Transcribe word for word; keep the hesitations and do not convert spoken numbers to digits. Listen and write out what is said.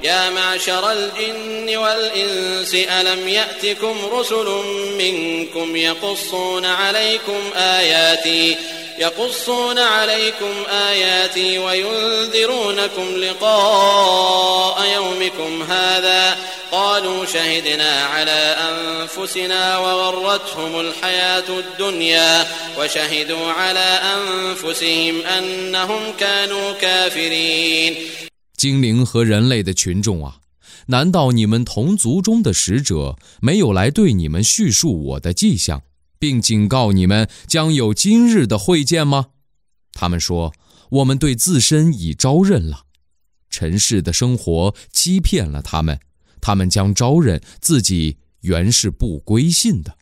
يا معشر الجن والإنس ألم يأتكم رسل منكم يقصون عليكم آياتي يقصون عليكم آياتي وينذرونكم لقاء يومكم هذا قالوا شهدنا على أنفسنا وغرتهم الحياة الدنيا وشهدوا على أنفسهم أنهم كانوا كافرين。 精灵和人类的群众啊，难道你们同族中的使者没有来对你们叙述我的迹象，并警告你们将有今日的会见吗？他们说，我们对自身已招认了。尘世的生活欺骗了他们，他们将招认自己原是不归信的。